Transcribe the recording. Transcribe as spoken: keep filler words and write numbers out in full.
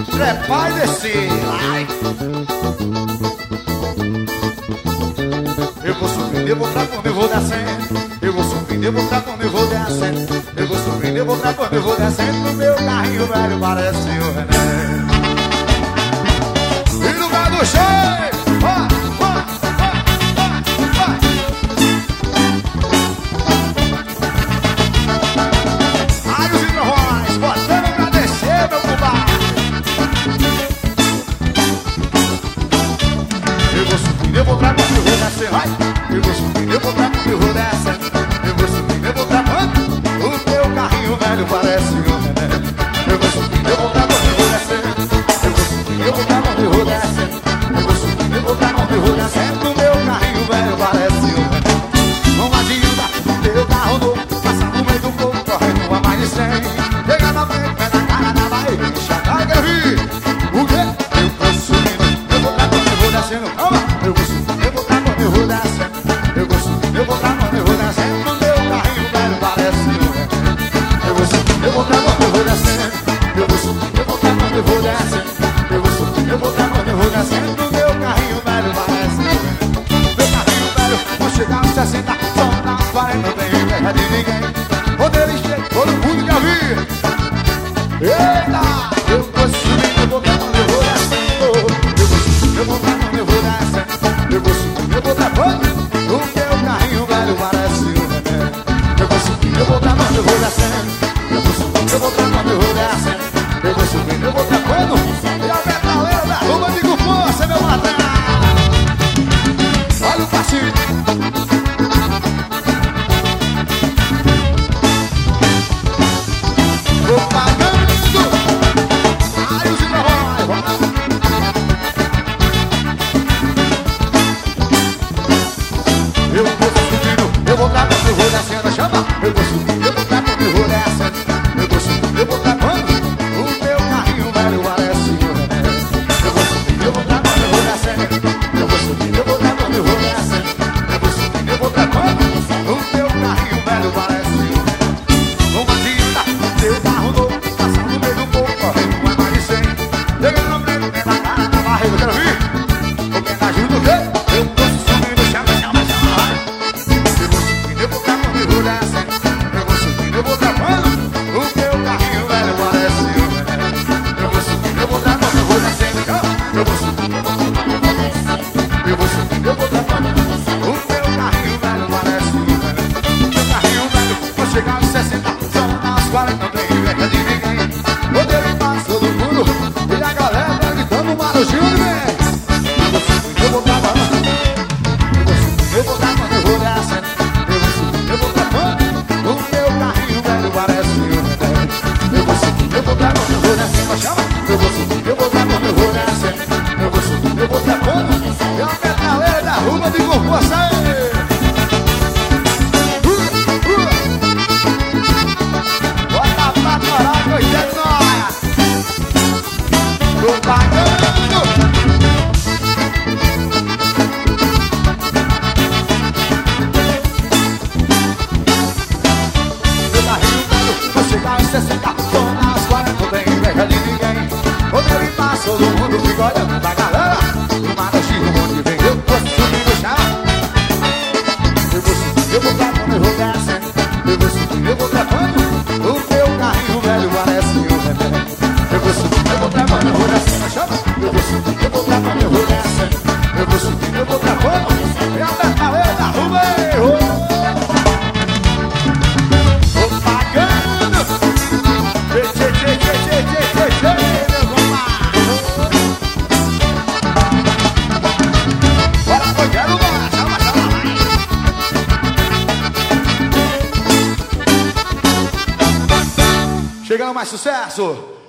Trepar e descer. Ai. Eu vou subindo, eu vou pra quando eu vou descendo. Eu vou subindo, eu vou pra quando eu vou descendo. Eu vou subindo, eu vou pra quando eu vou descendo. No meu carrinho velho parece o René. E no lugar do cheio, vai, vai, vai, vai, vai. Aí os hidrorróis, botando pra descer, meu compadre. Eu vou subindo, eu vou pra quando eu vou descer. Vai. Eu vou subindo, eu vou pra quando eu vou descendo. Eu vou subindo, eu vou pra quando o meu carrinho velho parece o René. Eu vou subindo, eu vou pra quando eu vou descendo. Eu vou subindo, eu vou pra quando eu vou descendo. Eu vou subindo, eu vou pra quando eu vou descendo. O meu carrinho velho parece o René. Não adianta ter carro novo, passar no meio do povo, correndo a mais de cem. Pegar na frente, pé na cara da barriga, enxacar e quero vir. O quê? Eu vou subindo, eu vou pra quando eu vou descendo. Calma! Eu vou subindo, eu vou pra quando eu vou descendo. Eu vou subindo, eu vou pra quando eu vou descendo. O meu carrinho velho parece o René. Eu vou subindo, eu vou pra quando eu vou descendo. Eu vou subindo, eu vou pra quando eu vou descendo. Eu vou subindo, eu vou pra quando eu vou descendo. O meu carrinho velho parece o René. Meu carrinho velho, vou chegar aos sessenta, só nas quarenta, não tem inveja de ninguém. Quando ele chega, todo mundo quer vir. Eita! Eu vou subindo, eu vou pra quando eu vou descendo. Eu vou subindo, eu vou pra quando eu vou descendo. Eu vou subindo, eu vou pra quando o meu carrinho velho parece o René. Eu vou subindo, eu vou pra quando eu vou descendo. Eu vou subindo, eu vou pra quando eu vou descendo. Eu vou subindo, eu vou pra quando. E a metaleira da rua, digo força, meu patrão. Olha o passinho. Vou pagando. Ai, os hidrorróis. Eu vou subindo, eu vou pra quando eu vou descendo. Chama. Eu vou subindo, eu vou pra quando eu vou descendo. Eu vou subindo, eu vou pra quando o meu carrinho velho parece o René. Eu vou subindo, eu vou pra quando eu vou descendo. Eu vou subindo, eu vou pra quando eu vou descendo. Eu vou subindo, eu vou pra quando o meu carrinho velho parece o René. Não adianta ter carro novo, passar no meio do povo, correndo uma mais de cem. Chegando no meio, pé na cara da barriga, quero vir. O pé na ajuda o quê? Eu tô subindo, chama, chama, chama. Eu vou subindo, eu vou pra quando eu vou descendo. Eu vou subindo, eu vou pra quando o meu carrinho velho parece o René. Eu vou subindo, eu vou pra quando eu vou descendo. Eu vou subindo, eu vou pra quando eu vou descendo. Eu vou subindo, eu vou pra quando o meu carrinho velho parece o René. Meu carrinho velho, vou chegar aos sessenta, só nas quarenta, não tem inveja de ninguém. Quando ele passa todo mundo e a galera tá gritando Marujinho de bem. Eu vou subindo, eu vou pra quando. Eu vou subindo, eu vou pra quando eu vou descendo. Eu vou subindo, eu vou pra quando o meu carrinho velho parece o René. Eu vou subindo, eu vou pra quando eu vou descendo. Chama! Eu vou subindo, eu vou pra quando eu vou descendo. Eu vou subindo, eu vou pra quando. E a metaleira da rua de força aí. Bota pra torar, coitado, nóia. Tô pagando. Meu carrinho velho, vou chegar aos sessenta, só nas quarenta, não tem inveja de ninguém. Quando ele passa, todo mundo fica olhando pra galera. O Marujinho, onde vem, eu tô subindo já. Eu vou subindo, eu vou pra quando eu vou descendo. Eu vou subindo, eu vou pra quando o meu carrinho velho parece o René. Eu vou subindo, eu vou pra quando eu vou descendo. Chama! Eu vou subindo, eu vou pra quando eu vou descendo. Eu vou subindo, eu vou pra quando e a metaleira da rua aí. Tô pagando. Tchê, tchê, tchê, tchê, tchê, tchê, tchê, meu compadre. Bora, eu quero mais. Chama, chama, vai. Chegando mais sucesso.